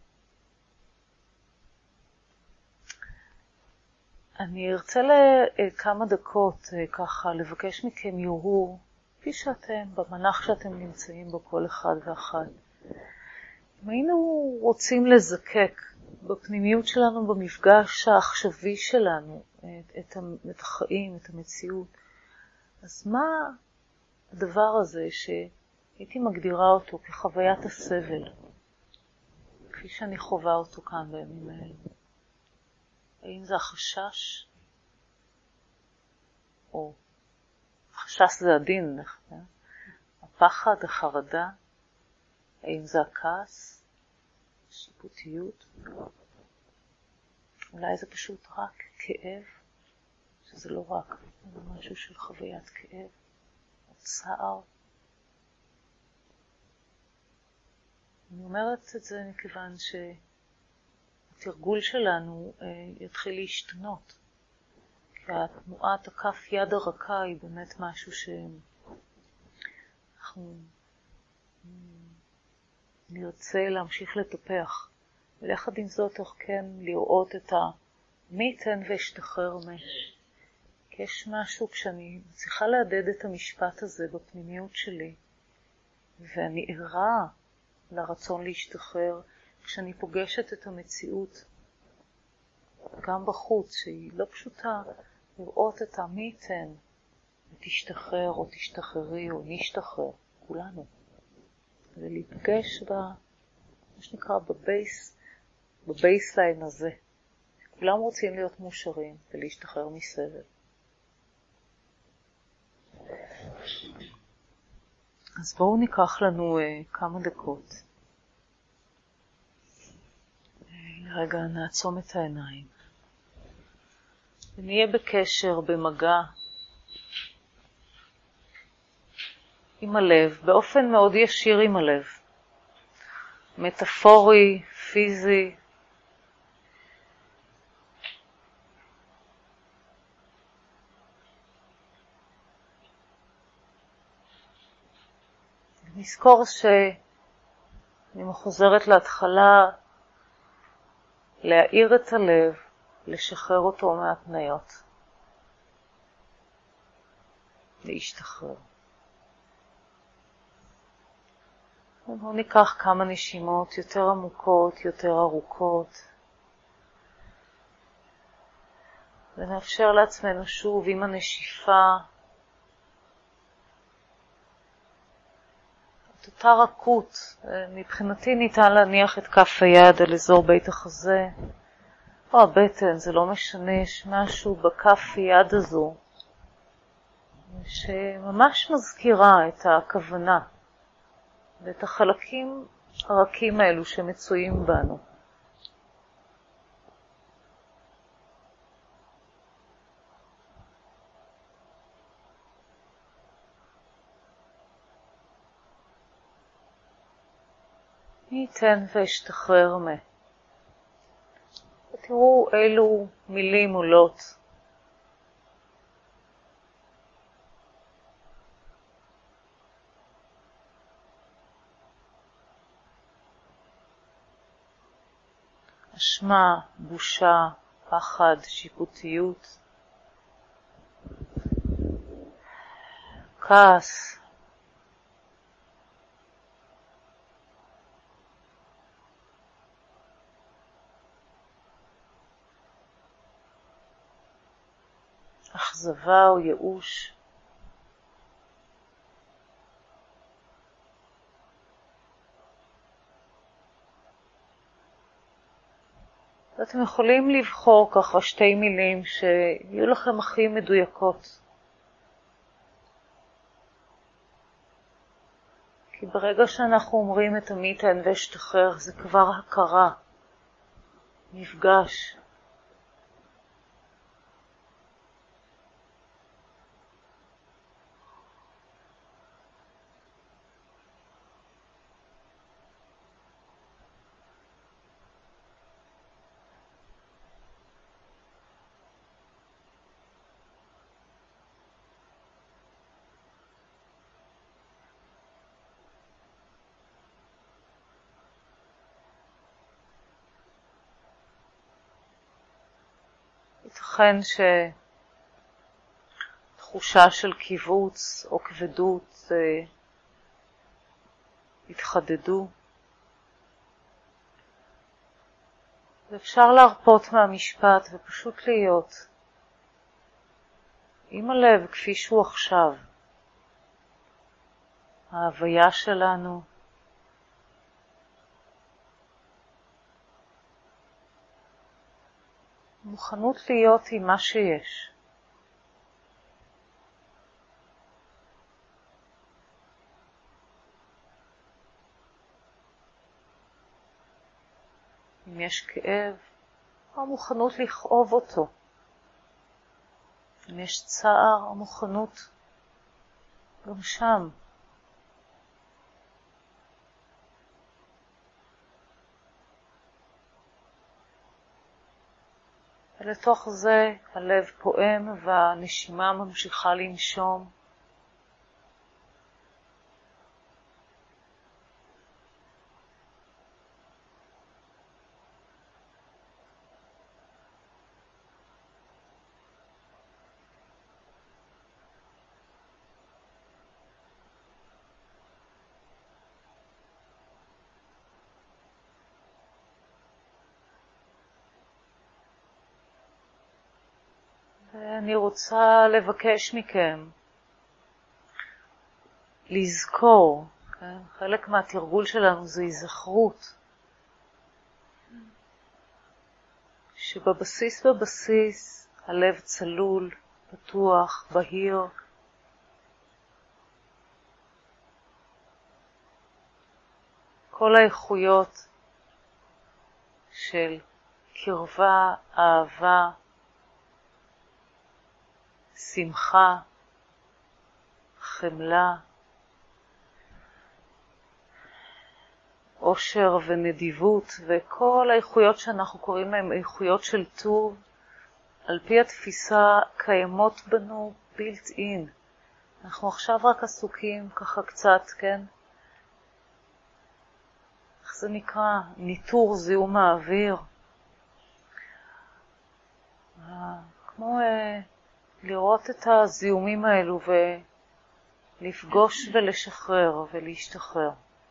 אני ארצה לכמה דקות ככה לבקש מכם יורהור, כפי שאתם, במנח שאתם נמצאים בו כל אחד ואחד. אם היינו רוצים לזקק בפנימיות שלנו, במפגש העכשווי שלנו, את, את החיים, את המציאות, אז מה הדבר הזה שהייתי מגדירה אותו כחוויית הסבל, כפי שאני חווה אותו כאן בימים האלה? האם זה החשש? או החשש זה הדין, כן? הפחד, החרדה? האם זה הכעס? שיפוטיות? אולי זה פשוט רק כאב, שזה לא רק, זה משהו של חוויית כאב, או צער. אני אומרת את זה מכיוון שהתרגול שלנו אה, יתחיל להשתנות. כי התנועת הכף יד הרכה היא באמת משהו שאנחנו נרצה להמשיך לטפח. וליחד עם זאת תוך כן לראות את מי ייתן ואשתחרר מה. כי יש משהו כשאני צריכה להדד את המשפט הזה בפנימיות שלי, ואני ערה לרצון להשתחרר כשאני פוגשת את המציאות גם בחוץ, שהיא לא פשוטה, לראות את מי ייתן ותשתחרר או תשתחררי או נשתחרר, כולנו. ולהתפגש ב... מה שנקרא בבייס, בבייסליין הזה. כולם רוצים להיות מאושרים ולהשתחרר מסבל. אז בואו ניקח לנו uh, כמה דקות. רגע, נעצום את העיניים. ונהיה בקשר, במגע, עם הלב, באופן מאוד ישיר עם הלב. מטאפורי, פיזי. נזכור שאני מחוזרת להתחלה, להאיר את הלב, לשחרר אותו מהתניות. להשתחרר. בואו ניקח כמה נשימות יותר עמוקות, יותר ארוכות. ונאפשר לעצמנו שוב עם הנשיפה את אותה רכות. מבחינתי ניתן להניח את כף היד על אזור בית החזה או הבטן, זה לא משנה, יש משהו בכף היד הזו שממש מזכירה את הכוונה ואת החלקים הרכים האלו שמצויים בנו. מי ייתן ואשתחרר מה. ותראו אילו מילים עולות. אשמה, בושה, פחד, שיפוטיות, כעס, אכזבה או ייאוש. ואתם יכולים לבחור ככה שתי מילים שיהיו לכם הכי מדויקות. כי ברגע שאנחנו אומרים את מי ייתן ואשתחרר, זה כבר הכרה, מפגש. ייתכן שתחושה של קיבוץ או כבדות אה, התחדדו. ואפשר להרפות מהמשפט ופשוט להיות עם הלב כפי שהוא עכשיו. ההוויה שלנו, מוכנות להיות עם מה שיש. אם יש כאב המוכנות לכאוב אותו. אם יש צער, המוכנות גם שם. ולתוך זה הלב פועם והנשימה ממשיכה לנשום. ואני רוצה לבקש מכם לזכור, כן? חלק מהתרגול שלנו זה היזכרות, שבבסיס בבסיס הלב צלול, פתוח, בהיר. כל האיכויות של קרבה, אהבה, שמחה, חמלה, אושר ונדיבות, וכל האיכויות שאנחנו קוראים להן איכויות של טוב, על פי התפיסה קיימות בנו built in. אנחנו עכשיו רק עסוקים ככה קצת, כן? איך זה נקרא? ניטור זיהום האוויר. כמו אה, לראות את הזיהומים האלו ולפגוש ולשחרר ולהשתחרר.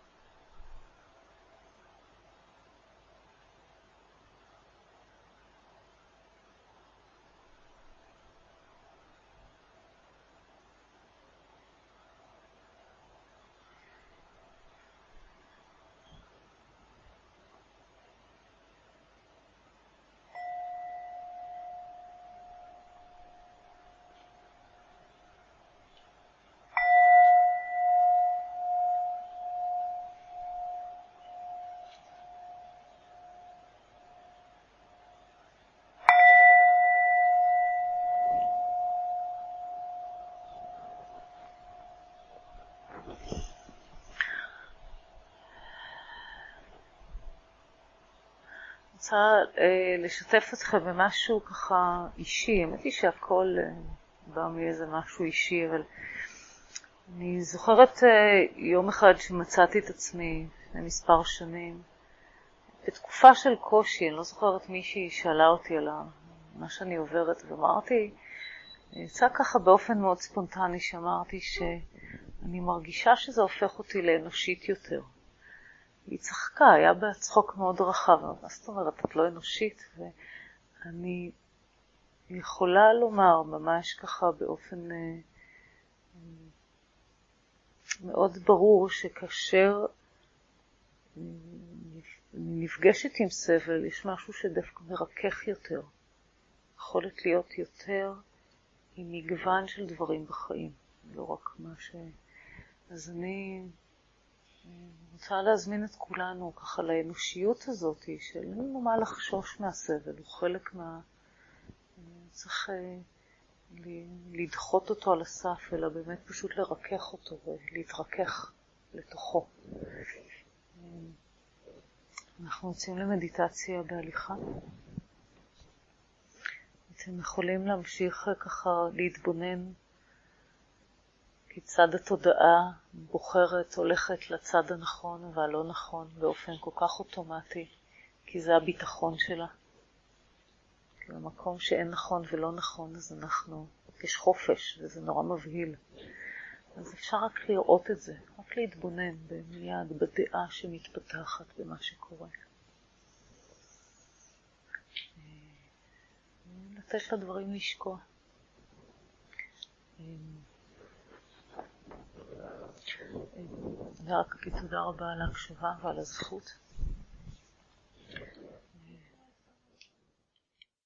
אני רוצה אה, לשתף אתכם במשהו ככה אישי. האמת היא שהכל אה, בא מאיזה משהו אישי, אבל אני זוכרת אה, יום אחד שמצאתי את עצמי לפני מספר שנים, בתקופה של קושי. אני לא זוכרת מישהי שאלה אותי על מה שאני עוברת, ואמרתי, יצא ככה באופן מאוד ספונטני, שאמרתי שאני מרגישה שזה הופך אותי לאנושית יותר. היא צחקה, היה בצחוק מאוד רחב. מה זאת אומרת, את לא אנושית? ואני יכולה לומר ממש ככה באופן אה, מאוד ברור, שכאשר נפגשת עם סבל, יש משהו שדווקא מרכך יותר. יכולת להיות יותר עם מגוון של דברים בחיים, לא רק מה ש... אז אני רוצה להזמין את כולנו ככה לאנושיות הזאת, של אין לנו מה לחשוש מהסבל, הוא חלק מה... צריך לדחות אותו על הסף, אלא באמת פשוט לרכך אותו ולהתרכך לתוכו. אנחנו יוצאים למדיטציה בהליכה. אתם יכולים להמשיך ככה להתבונן כיצד התודעה בוחרת, הולכת לצד הנכון והלא נכון באופן כל כך אוטומטי, כי זה הביטחון שלה. כי במקום שאין נכון ולא נכון, אז אנחנו, יש חופש, וזה נורא מבהיל. אז אפשר רק לראות את זה, רק להתבונן במיד, בדעה שמתפתחת במה שקורה. לתת לדברים לשקוע. אני רק אגיד תודה רבה על ההקשבה ועל הזכות.